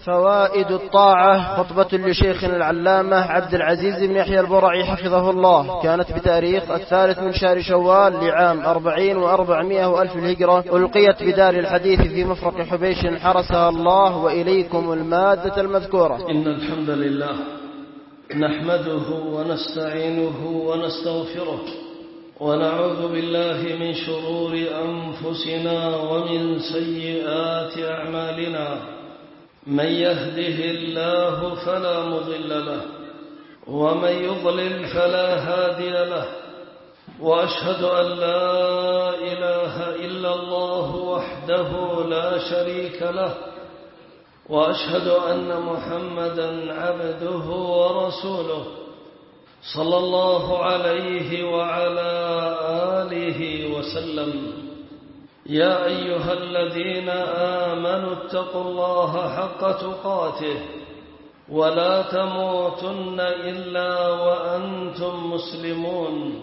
فوائد الطاعة. خطبة لشيخنا العلامة عبد العزيز بن يحيى البرعي حفظه الله، كانت بتاريخ 3 من شهر شوال لعام 40 و400 وألف الهجرة، ألقيت بدار الحديث في مفرق حبيش حرسها الله. وإليكم المادة المذكورة. إن الحمد لله نحمده ونستعينه ونستغفره، ونعوذ بالله من شرور أنفسنا ومن سيئات أعمالنا. من يهده الله فلا مضل له، ومن يضلل فلا هادي له، وأشهد أن لا إله إلا الله وحده لا شريك له، وأشهد أن محمدا عبده ورسوله صلى الله عليه وعلى آله وسلم. يا أيها الذين آمنوا اتقوا الله حق تقاته ولا تموتن إلا وأنتم مسلمون.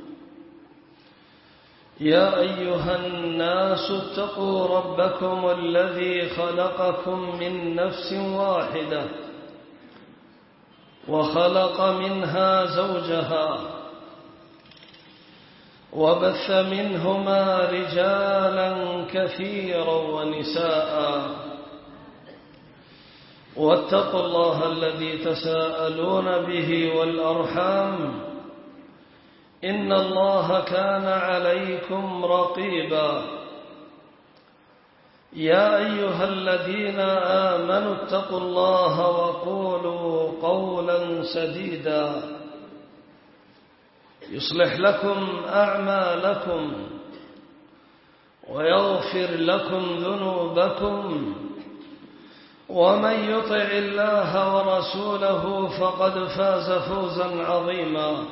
يا أيها الناس اتقوا ربكم الذي خلقكم من نفس واحدة وخلق منها زوجها وبث منهما رجالا كثيرا ونساء، واتقوا الله الذي تساءلون به والأرحام، إن الله كان عليكم رقيبا. يا أيها الذين آمنوا اتقوا الله وقولوا قولا سديدا يصلح لكم أعمالكم ويغفر لكم ذنوبكم، ومن يطع الله ورسوله فقد فاز فوزا عظيما.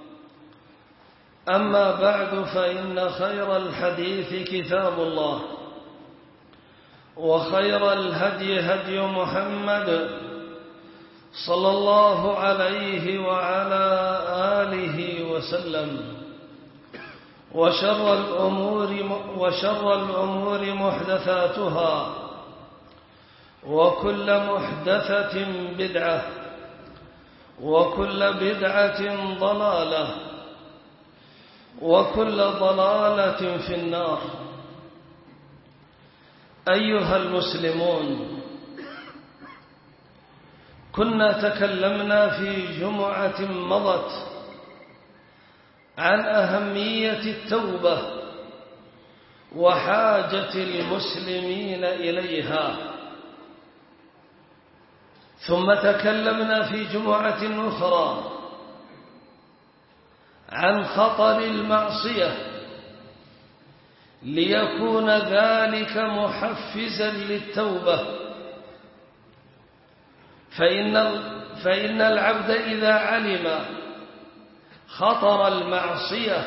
أما بعد، فإن خير الحديث كتاب الله، وخير الهدي هدي محمد صلى الله عليه وعلى آله وسلم، وشر الأمور محدثاتها، وكل محدثة بدعة، وكل بدعة ضلالة، وكل ضلالة في النار. أيها المسلمون، كنا تكلمنا في جمعة مضت عن أهمية التوبة وحاجة المسلمين إليها، ثم تكلمنا في جمعة أخرى عن خطر المعصية، ليكون ذلك محفزا للتوبة، فإن العبد إذا علم خطر المعصية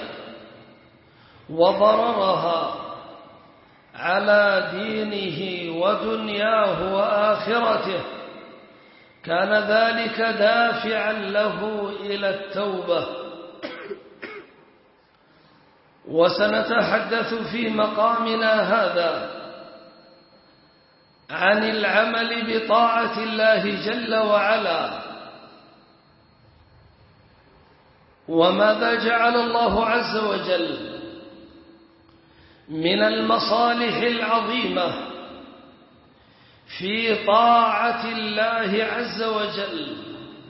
وضررها على دينه ودنياه وآخرته، كان ذلك دافعا له إلى التوبة. وسنتحدث في مقامنا هذا عن العمل بطاعة الله جل وعلا، وماذا جعل الله عز وجل من المصالح العظيمة في طاعة الله عز وجل،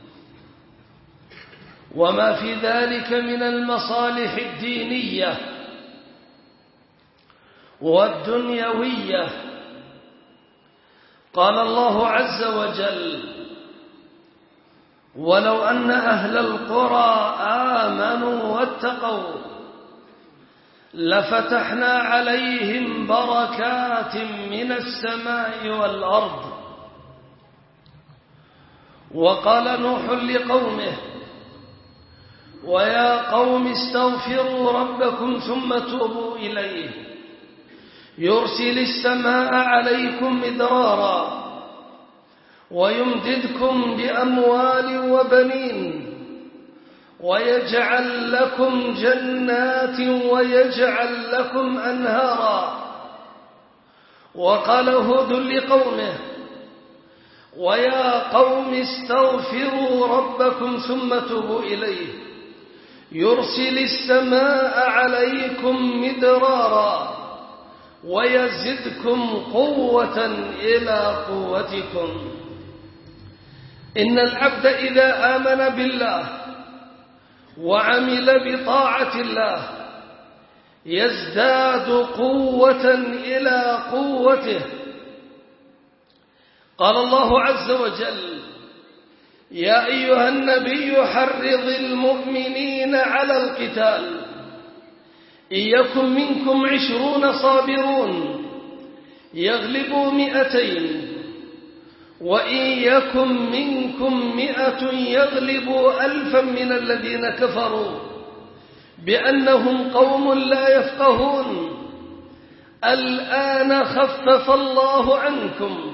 وما في ذلك من المصالح الدينية والدنيوية. قال الله عز وجل: ولو أن أهل القرى آمنوا واتقوا لفتحنا عليهم بركات من السماء والأرض. وقال نوح لقومه: ويا قوم استغفروا ربكم ثم توبوا إليه يرسل السماء عليكم مدرارا ويمددكم بأموال وبنين ويجعل لكم جنات ويجعل لكم أنهارا. وقال هود لقومه: ويا قوم استغفروا ربكم ثم توبوا إليه يرسل السماء عليكم مدرارا ويزدكم قوة إلى قوتكم. إن العبد إذا آمن بالله وعمل بطاعة الله يزداد قوة إلى قوته. قال الله عز وجل: يا أيها النبي حرض المؤمنين على القتال إن يكن منكم 20 صابرون يغلبوا 200 وإن يكن منكم 100 يغلبوا 1000 من الذين كفروا بأنهم قوم لا يفقهون. الآن خفف الله عنكم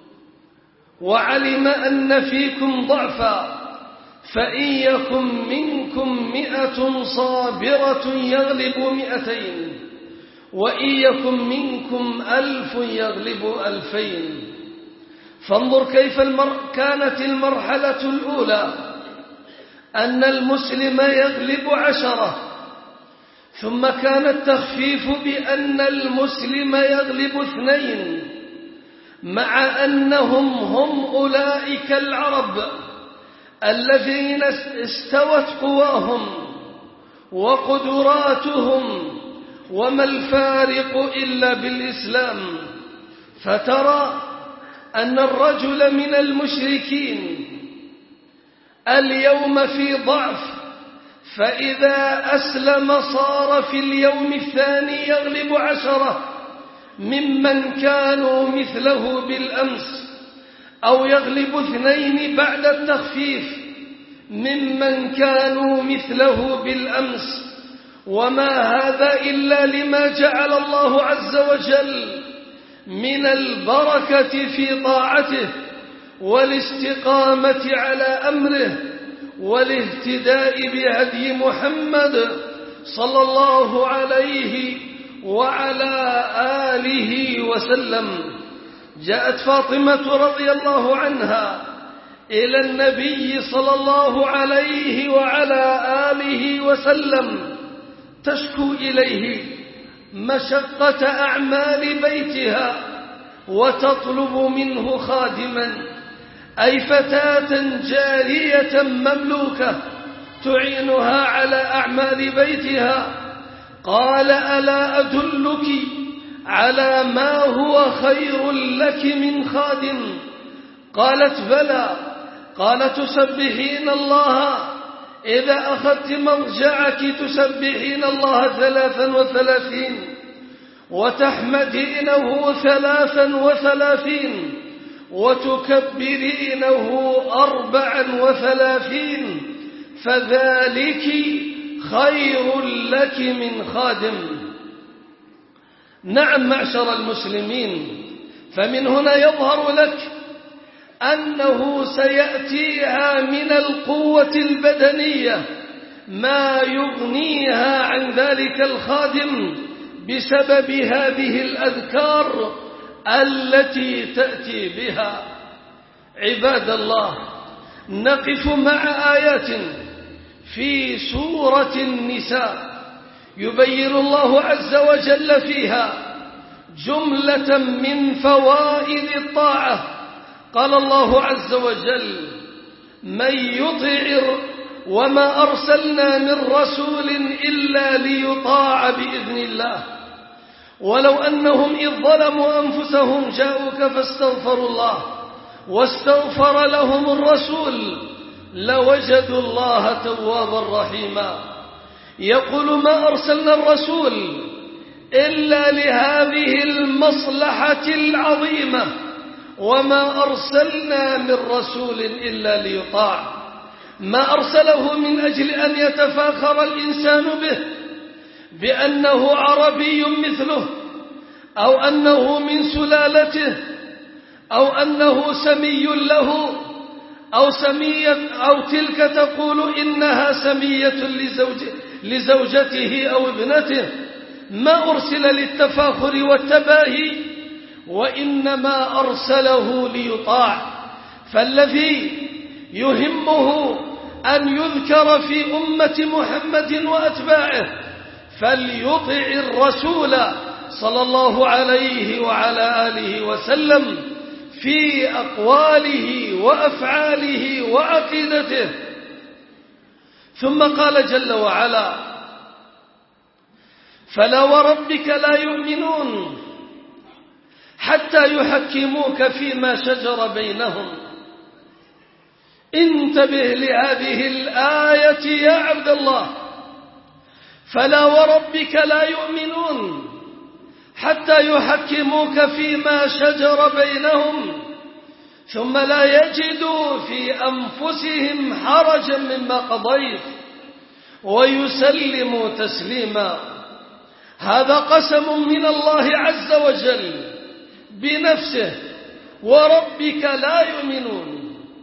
وعلم أن فيكم ضعفا فإن يكن منكم 100 صابرة يغلبوا 200 وإن يكن منكم 1000 يغلبوا 2000. فانظر كيف كانت المرحلة الأولى أن المسلم يغلب 10، ثم كان التخفيف بأن المسلم يغلب 2، مع أنهم هم أولئك العرب الذين استوت قواهم وقدراتهم، وما الفارق إلا بالإسلام. فترى أن الرجل من المشركين اليوم في ضعف، فإذا أسلم صار في اليوم الثاني يغلب 10 ممن كانوا مثله بالأمس، أو يغلب 2 بعد التخفيف ممن كانوا مثله بالأمس. وما هذا إلا لما جعل الله عز وجل من البركة في طاعته والاستقامة على أمره والاهتداء بهدي محمد صلى الله عليه وعلى آله وسلم. جاءت فاطمة رضي الله عنها إلى النبي صلى الله عليه وعلى آله وسلم تشكو إليه مشقة أعمال بيتها وتطلب منه خادما، أي فتاة جارية مملوكة تعينها على أعمال بيتها. قال: ألا أدلك على ما هو خير لك من خادم؟ قالت: بلى. قال: تسبحين الله إذا أخذت مرجعك تسبحين الله 33 وتحمدينه 33 وتكبرينه 34 فذلك خير لك من خادم. نعم معشر المسلمين، فمن هنا يظهر لك أنه سيأتيها من القوة البدنية ما يغنيها عن ذلك الخادم بسبب هذه الأذكار التي تأتي بها. عباد الله، نقف مع آيات في سورة النساء يبين الله عز وجل فيها جملة من فوائد الطاعة. قال الله عز وجل: من يطع وما أرسلنا من رسول إلا ليطاع بإذن الله ولو أنهم إذ ظلموا أنفسهم جاءوك فاستغفروا الله واستغفر لهم الرسول لوجدوا الله توابا رحيما. يقول: ما أرسلنا الرسول إلا لهذه المصلحة العظيمة، وما أرسلنا من رسول إلا ليطاع. ما أرسله من أجل أن يتفاخر الإنسان به بأنه عربي مثله، أو أنه من سلالته، أو أنه سمي له، أو تلك تقول إنها سمية لزوجته أو ابنته. ما أرسل للتفاخر والتباهي، وإنما أرسله ليطاع. فالذي يهمه أن يذكر في أمة محمد وأتباعه فليطع الرسول صلى الله عليه وعلى آله وسلم في أقواله وأفعاله وعقيدته. ثم قال جل وعلا: فلا وربك لا يؤمنون حتى يحكموك فيما شجر بينهم. انتبه لهذه الآية يا عبد الله. فلا وربك لا يؤمنون حتى يحكموك فيما شجر بينهم ثم لا يجدوا في أنفسهم حرجا مما قضيت ويسلموا تسليما. هذا قسم من الله عز وجل بنفسه: وربك لا يؤمنون.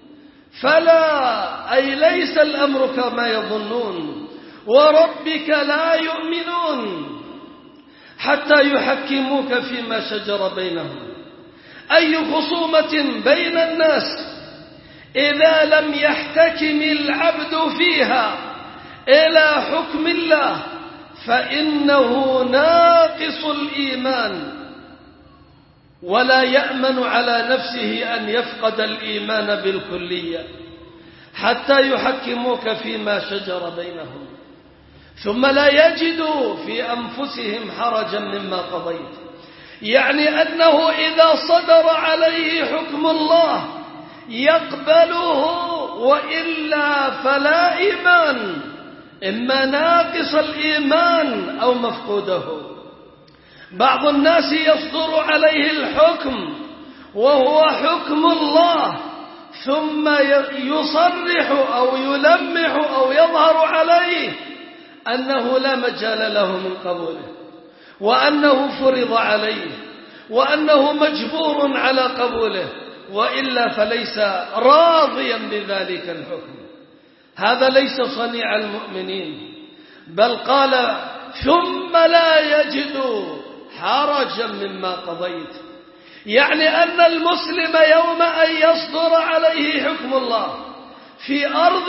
فلا أي ليس الأمر كما يظنون، وربك لا يؤمنون حتى يحكموك فيما شجر بينهم. أي خصومة بين الناس إذا لم يحتكم العبد فيها إلى حكم الله فإنه ناقص الإيمان، ولا يأمن على نفسه أن يفقد الإيمان بالكلية حتى يحكموك فيما شجر بينهم ثم لا يجدوا في أنفسهم حرجا مما قضيت. يعني أنه إذا صدر عليه حكم الله يقبله، وإلا فلا إيمان، إما ناقص الإيمان أو مفقوده. بعض الناس يصدر عليه الحكم وهو حكم الله ثم يصرح أو يلمح أو يظهر عليه أنه لا مجال له من قبوله، وأنه فرض عليه، وأنه مجبور على قبوله، وإلا فليس راضيا بذلك الحكم. هذا ليس صنيع المؤمنين، بل قال: ثم لا يجدوا حرجا مما قضيت. يعني أن المسلم يوم أن يصدر عليه حكم الله في أرض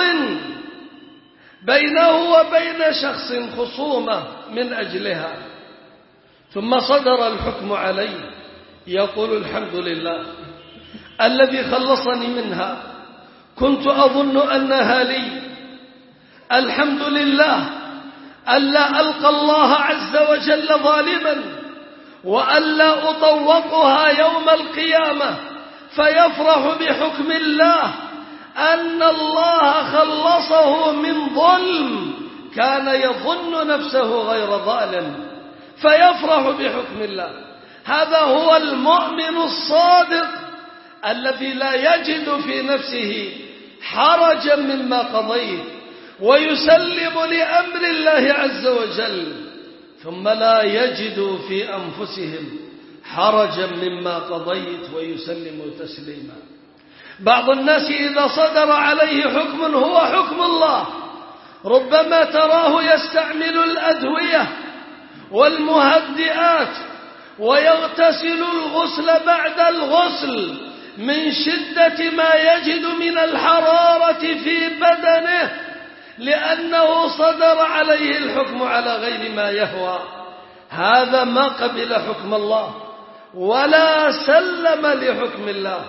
بينه وبين شخص خصومة من أجلها، ثم صدر الحكم عليه، يقول: الحمد لله الذي خلصني منها، كنت أظن أنها لي. الحمد لله ألا ألقى الله عز وجل ظالما، وألا أطوقها يوم القيامة فيفرح بحكم الله أن الله خلصه من ظلم كان يظن نفسه غير ظالم، فيفرح بحكم الله. هذا هو المؤمن الصادق الذي لا يجد في نفسه حرجا مما قضيت ويسلم لأمر الله عز وجل، ثم لا يجد في أنفسهم حرجا مما قضيت ويسلم تسليما. بعض الناس إذا صدر عليه حكم هو حكم الله ربما تراه يستعمل الأدوية والمهدئات ويغتسل الغسل بعد الغسل من شدة ما يجد من الحرارة في بدنه، لأنه صدر عليه الحكم على غير ما يهوى. هذا ما قبل حكم الله ولا سلم لحكم الله.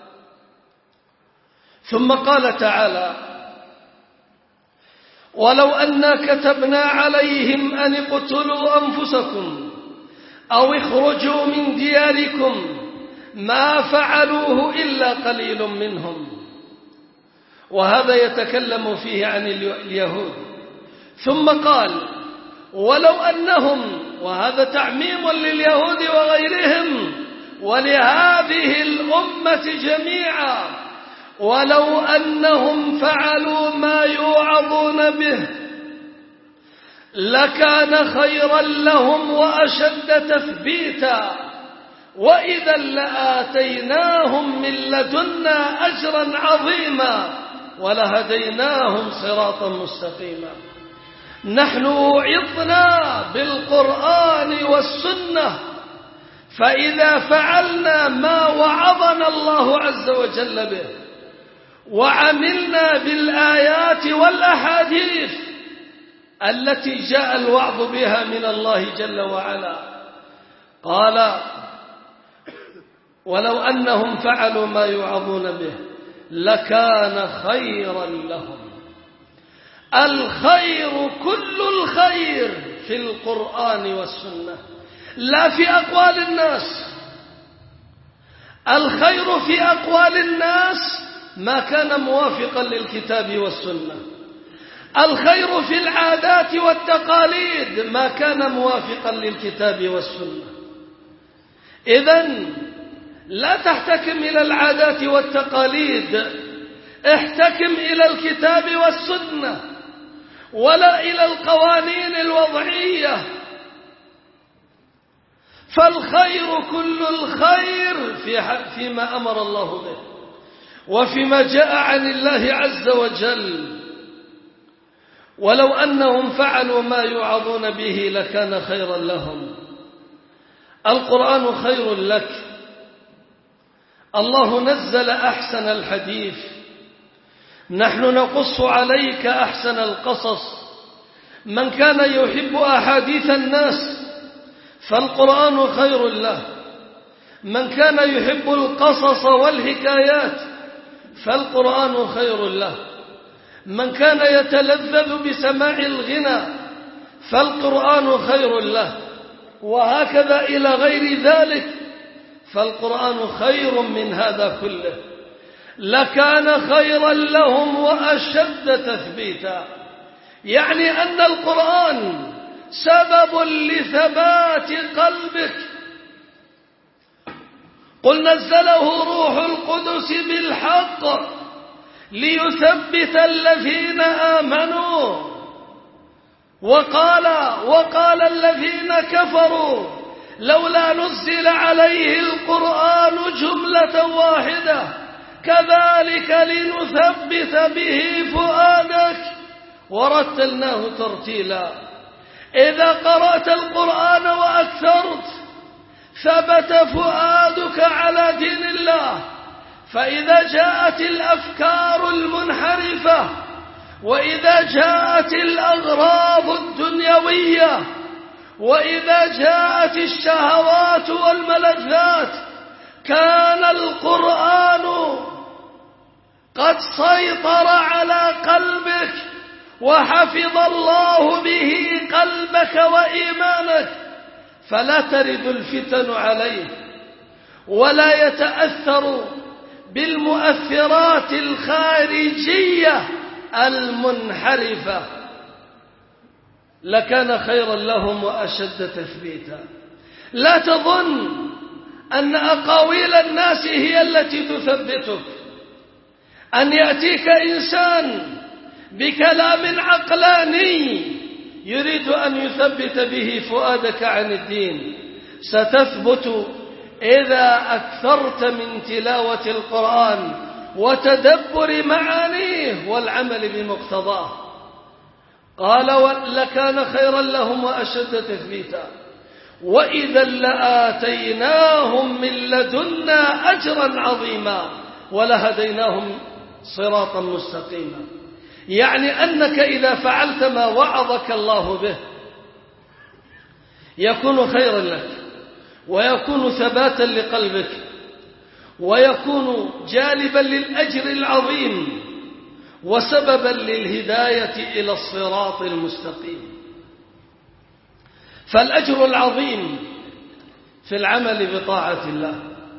ثم قال تعالى: ولو أنا كتبنا عليهم أن اقتلوا أنفسكم أو اخرجوا من دياركم ما فعلوه إلا قليل منهم. وهذا يتكلم فيه عن اليهود. ثم قال: ولو أنهم، وهذا تعميم لليهود وغيرهم ولهذه الأمة جميعا، ولو أنهم فعلوا ما يوعظون به لكان خيرا لهم وأشد تثبيتا، وإذا لآتيناهم من لدنا أجرا عظيما ولهديناهم صراطا مستقيما. نحن وعظنا بالقرآن والسنة، فإذا فعلنا ما وعظنا الله عز وجل به وعملنا بالآيات والأحاديث التي جاء الوعظ بها من الله جل وعلا. قال ولو أنهم فعلوا ما يوعظون به لكان خيرا لهم. الخير كل الخير في القرآن والسنة، لا في أقوال الناس. الخير في أقوال الناس ما كان موافقا للكتاب والسنة. الخير في العادات والتقاليد ما كان موافقا للكتاب والسنة. إذن لا تحتكم إلى العادات والتقاليد، احتكم إلى الكتاب والسنة، ولا إلى القوانين الوضعية. فالخير كل الخير فيما أمر الله به وفيما جاء عن الله عز وجل. ولو أنهم فعلوا ما يوعظون به لكان خيرا لهم. القرآن خير لك. الله نزل أحسن الحديث، نحن نقص عليك أحسن القصص. من كان يحب أحاديث الناس فالقرآن خير له. من كان يحب القصص والحكايات فالقرآن خير له. من كان يتلذذ بسماع الغنى فالقرآن خير له، وهكذا إلى غير ذلك، فالقرآن خير من هذا كله. لكان خيرا لهم وأشد تثبيتا، يعني أن القرآن سبب لثبات قلبك. قل نزله روح القدس بالحق ليثبت الذين آمنوا. وقال الذين كفروا لولا نزل عليه القرآن جملة واحدة كذلك لنثبت به فؤادك ورتلناه ترتيلا. إذا قرأت القرآن وأكثرت ثبت فؤادك على دين الله. فإذا جاءت الأفكار المنحرفة وإذا جاءت الأغراض الدنيوية وإذا جاءت الشهوات والملذات كان القرآن قد سيطر على قلبك وحفظ الله به قلبك وإيمانك، فلا ترد الفتن عليه ولا يتأثر بالمؤثرات الخارجية المنحرفة. لكان خيرا لهم وأشد تثبيتا. لا تظن أن أقاويل الناس هي التي تثبتك. أن يأتيك إنسان بكلام عقلاني يريد أن يثبت به فؤادك عن الدين، ستثبت إذا أكثرت من تلاوة القرآن وتدبر معانيه والعمل بمقتضاه. قال لكان خيرا لهم وأشد تثبيتا وإذا لآتيناهم من لدنا أجرا عظيما ولهديناهم صراطا مستقيما. يعني أنك إذا فعلت ما وعظك الله به يكون خيرا لك ويكون ثباتا لقلبك ويكون جالبا للأجر العظيم وسببا للهداية إلى الصراط المستقيم. فالأجر العظيم في العمل بطاعة الله.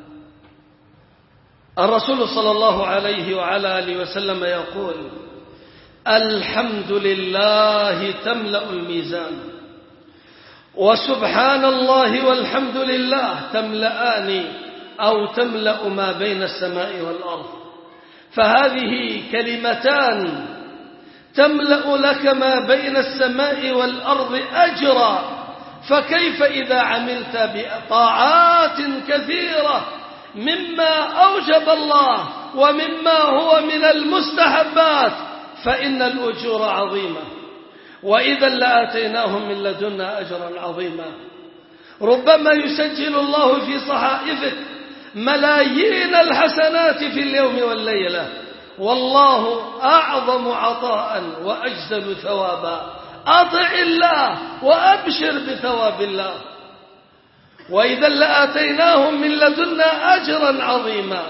الرسول صلى الله عليه وعلى آله وسلم يقول: الحمد لله تملأ الميزان، وسبحان الله والحمد لله تملأان أو تملأ ما بين السماء والأرض. فهذه كلمتان تملأ لك ما بين السماء والأرض أجرا. فكيف إذا عملت بطاعات كثيرة مما أوجب الله ومما هو من المستحبات فإن الأجور عظيمة. وإذا لآتيناهم من لدنا أجرا عظيما. ربما يسجل الله في صحائفك ملايين الحسنات في اليوم والليلة والله أعظم عطاء وأجزل ثوابا. أطع الله وأبشر بثواب الله، وإذا لآتيناهم من لدنا أجرا عظيما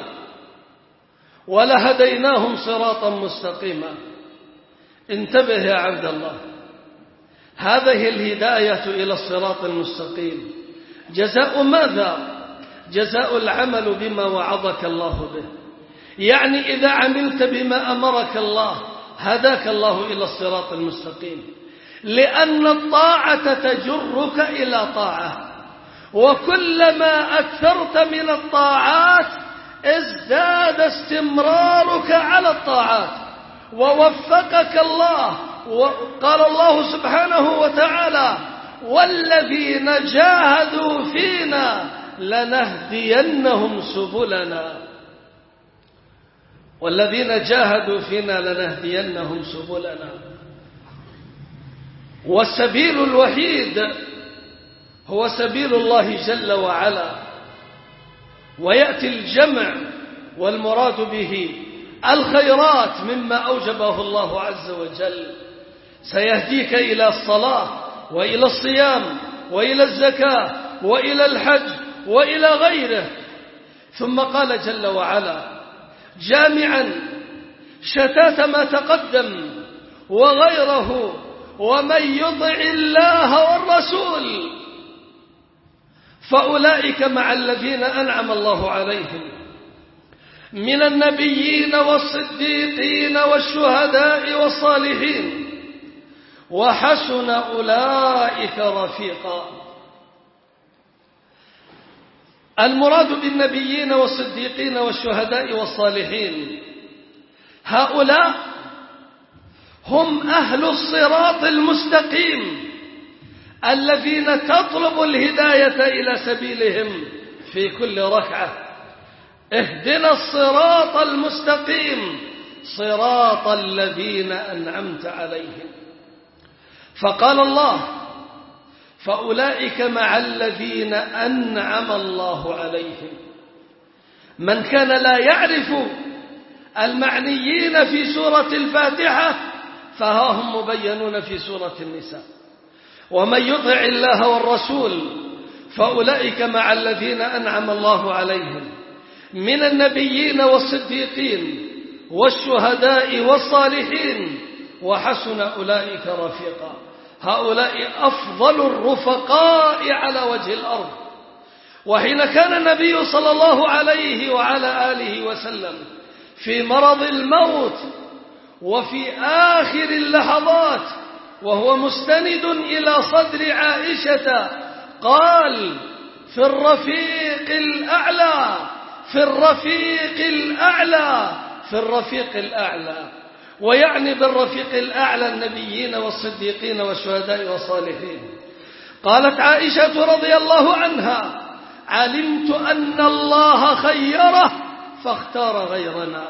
ولهديناهم صراطا مستقيما. انتبه يا عبد الله، هذه الهداية إلى الصراط المستقيم جزاء ماذا؟ جزاء العمل بما وعظك الله به. يعني إذا عملت بما أمرك الله هداك الله إلى الصراط المستقيم، لأن الطاعة تجرك إلى طاعة، وكلما أكثرت من الطاعات ازداد استمرارك على الطاعات ووفقك الله. وقال الله سبحانه وتعالى: والذين جاهدوا فينا لنهدينهم سبلنا. والذين جاهدوا فينا لنهدينهم سبلنا. والسبيل الوحيد هو سبيل الله جل وعلا، ويأتي الجمع والمراد به الخيرات مما أوجبه الله عز وجل. سيهديك إلى الصلاة وإلى الصيام وإلى الزكاة وإلى الحج وإلى غيره. ثم قال جل وعلا جامعا شتات ما تقدم وغيره: ومن يطع الله والرسول فأولئك مع الذين أنعم الله عليهم من النبيين والصديقين والشهداء والصالحين وحسن أولئك رفيقا. المراد بالنبيين والصديقين والشهداء والصالحين هؤلاء هم أهل الصراط المستقيم الذين تطلب الهداية إلى سبيلهم في كل ركعة. اهدنا الصراط المستقيم صراط الذين أنعمت عليهم. فقال الله: فأولئك مع الذين أنعم الله عليهم. من كان لا يعرف المعنيين في سورة الفاتحة فها هم مبينون في سورة النساء. ومن يطع الله والرسول فأولئك مع الذين أنعم الله عليهم من النبيين والصديقين والشهداء والصالحين وحسن أولئك رفيقا. هؤلاء أفضل الرفقاء على وجه الأرض. وحين كان النبي صلى الله عليه وعلى آله وسلم في مرض الموت وفي آخر اللحظات وهو مستند إلى صدر عائشة قال: في الرفيق الأعلى، في الرفيق الأعلى، في الرفيق الأعلى. ويعني بالرفيق الأعلى النبيين والصديقين والشهداء والصالحين. قالت عائشة رضي الله عنها: علمت أن الله خيره فاختار غيرنا.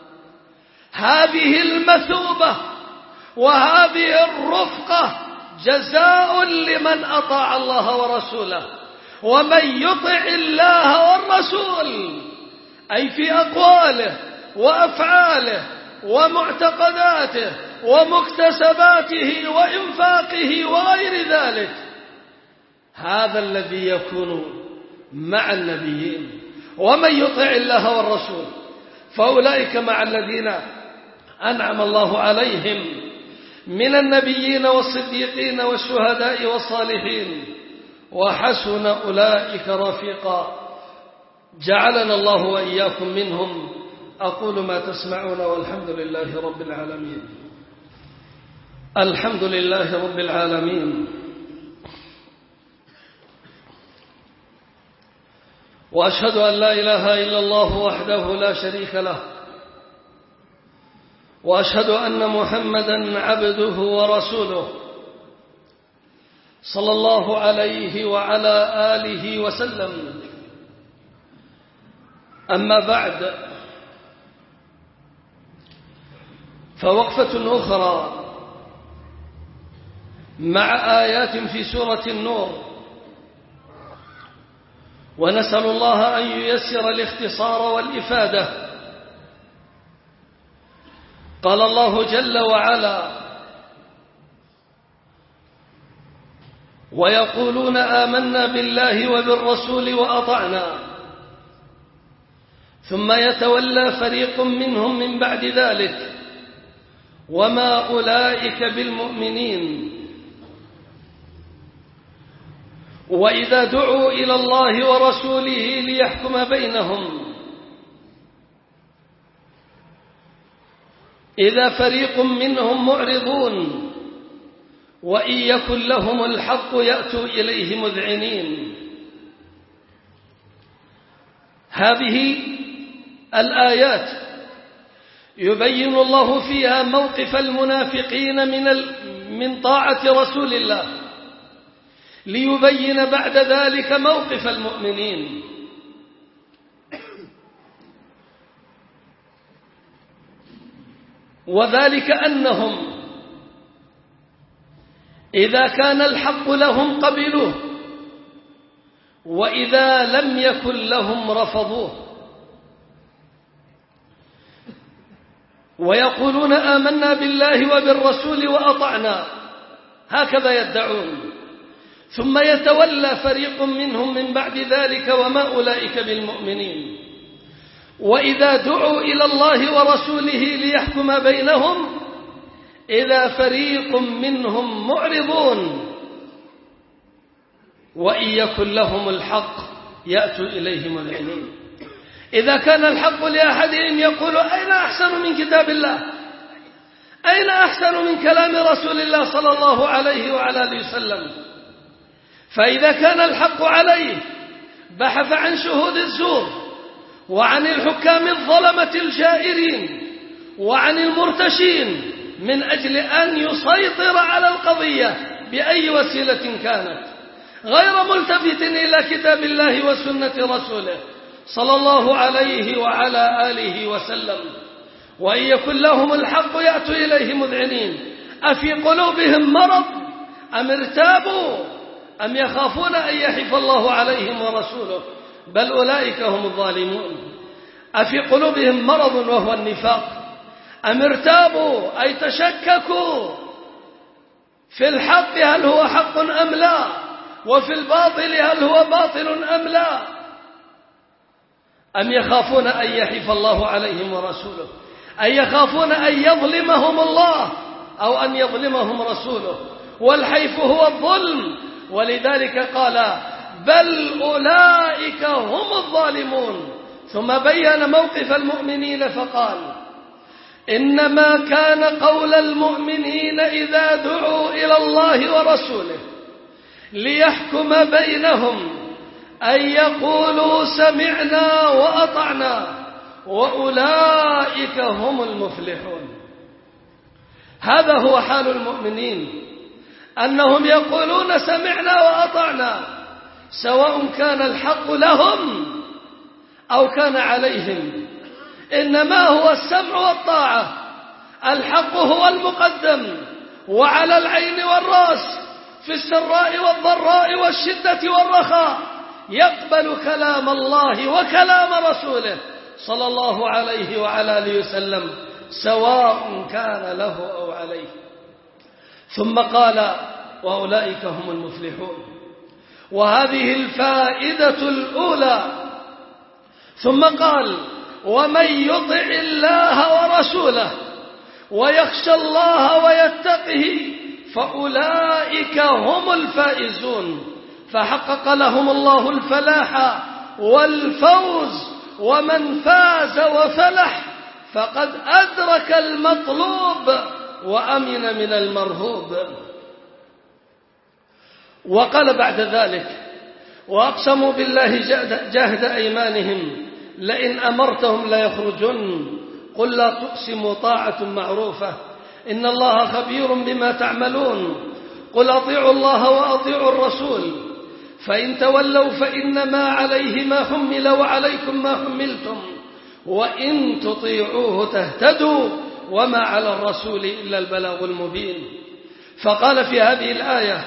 هذه المثوبة وهذه الرفقة جزاء لمن أطاع الله ورسوله. ومن يطع الله والرسول أي في أقواله وأفعاله ومعتقداته ومكتسباته وإنفاقه وغير ذلك، هذا الذي يكون مع النبيين. ومن يطع الله والرسول فأولئك مع الذين أنعم الله عليهم من النبيين والصديقين والشهداء والصالحين وحسن أولئك رفيقا. جعلنا الله وإياكم منهم. أقول ما تسمعون والحمد لله رب العالمين. الحمد لله رب العالمين، وأشهد أن لا إله إلا الله وحده لا شريك له، وأشهد أن محمدا عبده ورسوله صلى الله عليه وعلى آله وسلم. أما بعد، فوقفة أخرى مع آيات في سورة النور، ونسأل الله أن ييسر الاختصار والإفادة قال الله جل وعلا: ويقولون آمنا بالله وبالرسول وأطعنا ثم يتولى فريق منهم من بعد ذلك وما أولئك بالمؤمنين وإذا دعوا إلى الله ورسوله ليحكم بينهم إذا فريق منهم معرضون وإن يكن لهم الحق يأتوا إليه مذعنين. هذه الآيات يبين الله فيها موقف المنافقين من طاعة رسول الله، ليبين بعد ذلك موقف المؤمنين. وذلك أنهم إذا كان الحق لهم قبلوه، وإذا لم يكن لهم رفضوه. ويقولون آمنا بالله وبالرسول وأطعنا، هكذا يدعون، ثم يتولى فريق منهم من بعد ذلك وما أولئك بالمؤمنين. وإذا دعوا إلى الله ورسوله ليحكم بينهم إذا فريق منهم معرضون وإن يكن لهم الحق يأتوا إليه مذعنين. إذا كان الحق لأحدهم يقول: أين أحسن من كتاب الله؟ أين أحسن من كلام رسول الله صلى الله عليه وعلى آله وسلم؟ فإذا كان الحق عليه بحث عن شهود الزور وعن الحكام الظلمة الجائرين وعن المرتشين من أجل أن يسيطر على القضية بأي وسيلة كانت، غير ملتفت إلى كتاب الله وسنة رسوله صلى الله عليه وعلى آله وسلم. وإن يكن لهم الحق يأتوا إليه مذعنين. أفي قلوبهم مرض أم ارتابوا أم يخافون أن يحف الله عليهم ورسوله بل أولئك هم الظالمون. أفي قلوبهم مرض وهو النفاق أم ارتابوا أي تشككوا في الحق هل هو حق أم لا، وفي الباطل هل هو باطل أم لا، أم يخافون أن يحف الله عليهم ورسوله، أي يخافون أن يظلمهم الله أو أن يظلمهم رسوله، والحيف هو الظلم. ولذلك قال: بل أولئك هم الظالمون. ثم بين موقف المؤمنين فقال: إنما كان قول المؤمنين إذا دعوا إلى الله ورسوله ليحكم بينهم أن يقولوا سمعنا وأطعنا وأولئك هم المفلحون. هذا هو حال المؤمنين، أنهم يقولون سمعنا وأطعنا سواء كان الحق لهم أو كان عليهم، إنما هو السمع والطاعة. الحق هو المقدم وعلى العين والرأس في السراء والضراء والشدة والرخاء، يقبل كلام الله وكلام رسوله صلى الله عليه وعلى آله وسلم سواء كان له أو عليه. ثم قال: وأولئك هم المفلحون. وهذه الفائدة الأولى. ثم قال: ومن يطع الله ورسوله ويخشى الله ويتقه فأولئك هم الفائزون. فحقق لهم الله الفلاح والفوز، ومن فاز وفلح فقد أدرك المطلوب وأمن من المرهوب. وقال بعد ذلك: وأقسموا بالله جاهد أيمانهم لئن أمرتهم ليخرجن قل لا تقسموا طاعة معروفة إن الله خبير بما تعملون قل أطيعوا الله وأطيعوا الرسول فإن تولوا فإنما عليه ما حمل وعليكم ما حملتم وإن تطيعوه تهتدوا وما على الرسول إلا البلاغ المبين. فقال في هذه الآية: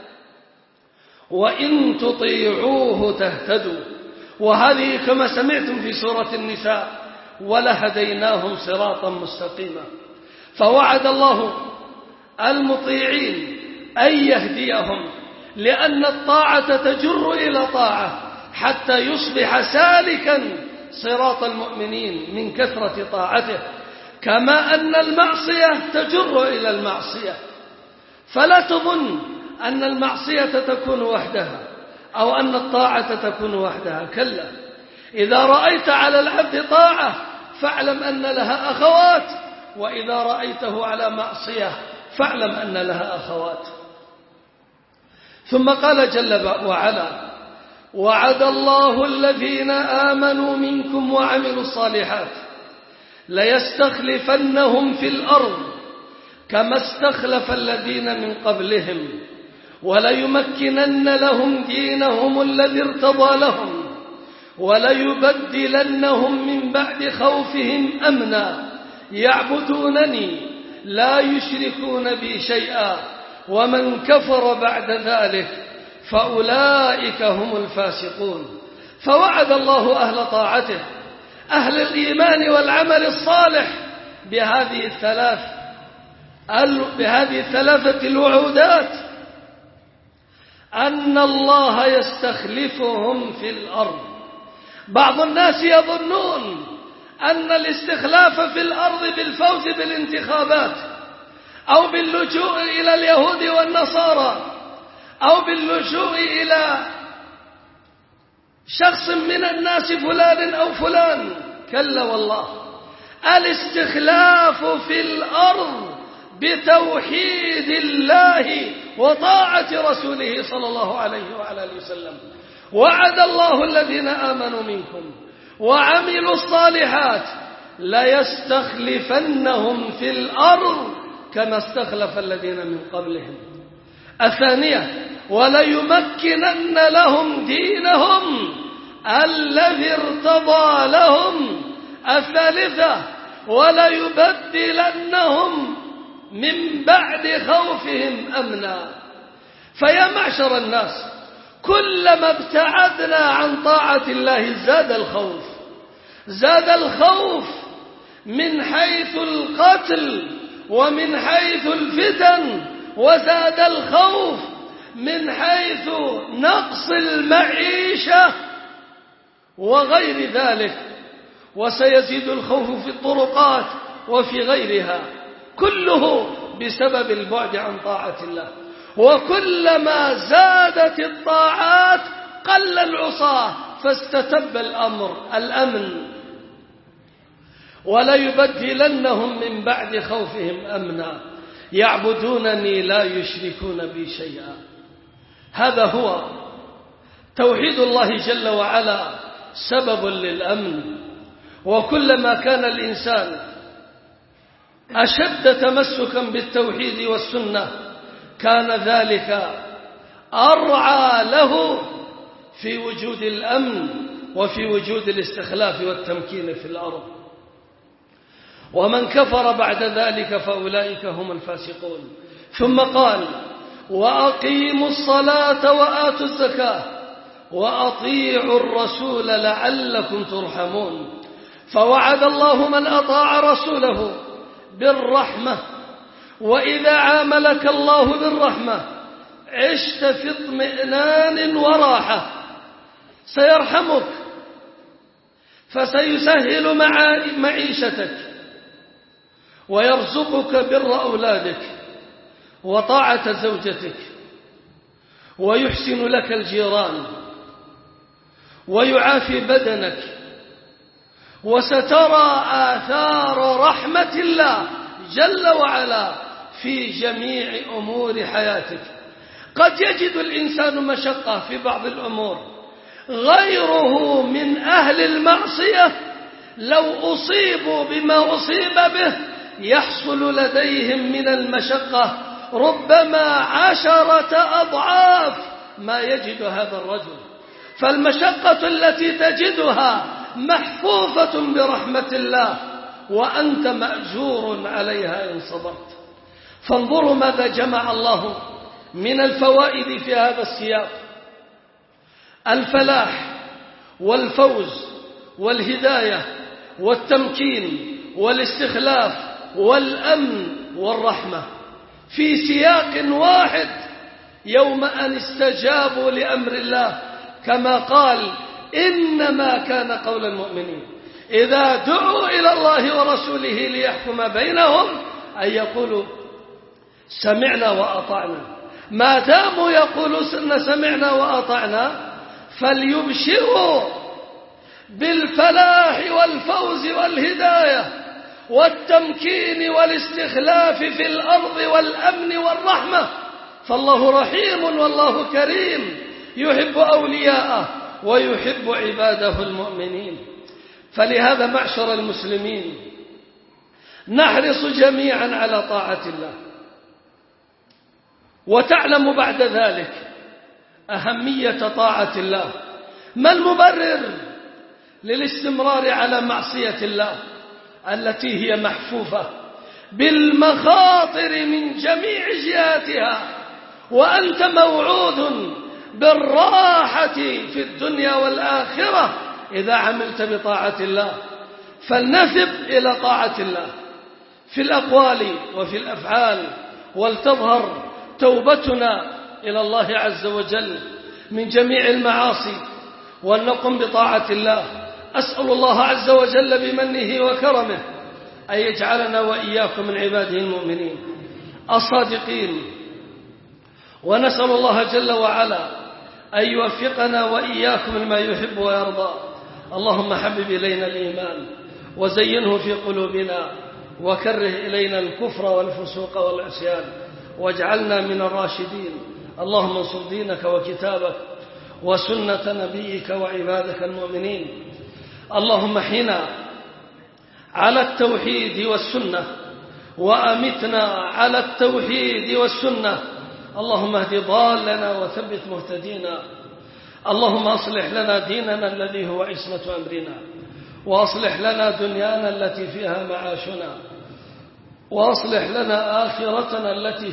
وإن تطيعوه تهتدوا، وهذه كما سمعتم في سورة النساء: ولهديناهم صراطا مستقيما. فوعد الله المطيعين أن يهديهم، لأن الطاعة تجر إلى طاعة حتى يصبح سالكا صراط المؤمنين من كثرة طاعته، كما أن المعصية تجر إلى المعصية. فلا تظن أن المعصية تكون وحدها أو أن الطاعة تكون وحدها، كلا. إذا رأيت على العبد طاعة فاعلم أن لها أخوات، وإذا رأيته على معصية فاعلم أن لها أخوات. ثم قال جل وعلا: وعد الله الذين آمنوا منكم وعملوا الصالحات ليستخلفنهم في الأرض كما استخلف الذين من قبلهم وليمكنن لهم دينهم الذي ارتضى لهم وليبدلنهم من بعد خوفهم أمنا يعبدونني لا يشركون بي شيئا ومن كفر بعد ذلك فأولئك هم الفاسقون. فوعد الله أهل طاعته أهل الإيمان والعمل الصالح بهذه الثلاثة الوعودات أن الله يستخلفهم في الأرض. بعض الناس يظنون أن الاستخلاف في الأرض بالفوز بالانتخابات أو باللجوء إلى اليهود والنصارى أو باللجوء إلى شخص من الناس فلان أو فلان. كلا والله، الاستخلاف في الأرض بتوحيد الله وطاعة رسوله صلى الله عليه وعلى آله وسلم. وعد الله الذين آمنوا منكم وعملوا الصالحات ليستخلفنهم في الأرض كما استخلف الذين من قبلهم. الثانية: وليمكنن لهم دينهم الذي ارتضى لهم. الثالثة: وليبدلنهم من بعد خوفهم أمنا. فيا معشر الناس، كلما ابتعدنا عن طاعة الله زاد الخوف من حيث القتل ومن حيث الفتن، وزاد الخوف من حيث نقص المعيشة وغير ذلك، وسيزيد الخوف في الطرقات وفي غيرها، كله بسبب البعد عن طاعة الله. وكلما زادت الطاعات قل العصاة فاستتب الأمن. وليبدلنهم من بعد خوفهم أمنا يعبدونني لا يشركون بي شيئا. هذا هو توحيد الله جل وعلا سبب للأمن. وكلما كان الإنسان أشد تمسكا بالتوحيد والسنة كان ذلك أرعى له في وجود الأمن وفي وجود الاستخلاف والتمكين في الأرض. ومن كفر بعد ذلك فأولئك هم الفاسقون. ثم قال: وأقيموا الصلاة وآتوا الزكاة وأطيعوا الرسول لعلكم ترحمون. فوعد الله من أطاع رسوله بالرحمة. وإذا عاملك الله بالرحمة عشت في اطمئنان وراحة، سيرحمك فسيسهل معيشتك ويرزقك بر أولادك وطاعة زوجتك ويحسن لك الجيران ويعافي بدنك، وسترى آثار رحمة الله جل وعلا في جميع أمور حياتك. قد يجد الإنسان مشقة في بعض الأمور، غيره من أهل المعصية لو أصيبوا بما أصيب به يحصل لديهم من المشقة ربما 10 أضعاف ما يجد هذا الرجل. فالمشقة التي تجدها محفوفة برحمة الله وأنت مأجور عليها إن صبرت. فانظروا ماذا جمع الله من الفوائد في هذا السياق: الفلاح والفوز والهداية والتمكين والاستخلاف والأمن والرحمة في سياق واحد يوم أن استجابوا لأمر الله، كما قال إنما كان قول المؤمنين إذا دعوا إلى الله ورسوله ليحكم بينهم أن يقولوا سمعنا وأطعنا. ما داموا يقولون سمعنا وأطعنا فليبشروا بالفلاح والفوز والهداية والتمكين والاستخلاف في الأرض والأمن والرحمة، فالله رحيم والله كريم يحب أولياءه ويحب عباده المؤمنين. فلهذا معشر المسلمين نحرص جميعا على طاعة الله، وتعلم بعد ذلك أهمية طاعة الله. ما المبرر للاستمرار على معصية الله التي هي محفوفة بالمخاطر من جميع جهاتها، وأنت موعود بالراحة في الدنيا والآخرة إذا عملت بطاعة الله؟ فلنثب إلى طاعة الله في الأقوال وفي الأفعال، ولتظهر توبتنا إلى الله عز وجل من جميع المعاصي، ولنقم بطاعة الله. أسأل الله عز وجل بمنه وكرمه أن يجعلنا وإياكم من عباده المؤمنين الصادقين، ونسأل الله جل وعلا أن يوفقنا وإياكم لما يحب ويرضى. اللهم حبب إلينا الإيمان وزينه في قلوبنا، وكره إلينا الكفر والفسوق والعصيان، واجعلنا من الراشدين. اللهم انصر دينك وكتابك وسنة نبيك وعبادك المؤمنين. اللهم احينا على التوحيد والسنة، وأمتنا على التوحيد والسنة. اللهم اهد ضالنا وثبت مهتدينا. اللهم أصلح لنا ديننا الذي هو عصمة أمرنا، وأصلح لنا دنيانا التي فيها معاشنا، وأصلح لنا آخرتنا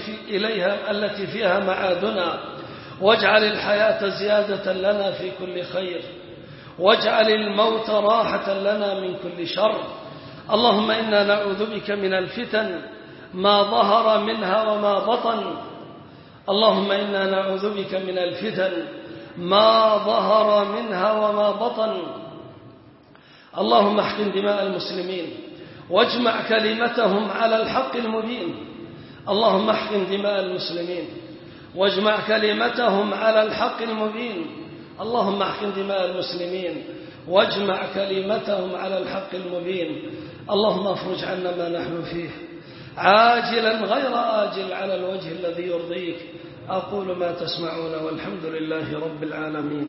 التي فيها معادنا، واجعل الحياة زيادة لنا في كل خير، واجعل الموت راحة لنا من كل شر. اللهم إنا نعوذ بك من الفتن ما ظهر منها وما بطن. اللهم إنا نعوذ بك من الفتن ما ظهر منها وما بطن. اللهم احقن دماء المسلمين واجمع كلمتهم على الحق المبين. اللهم احقن دماء المسلمين واجمع كلمتهم على الحق المبين. اللهم احقن دماء المسلمين واجمع كلمتهم على الحق المبين. اللهم افرج عنا ما نحن فيه عاجلا غير آجل على الوجه الذي يرضيك. أقول ما تسمعون والحمد لله رب العالمين.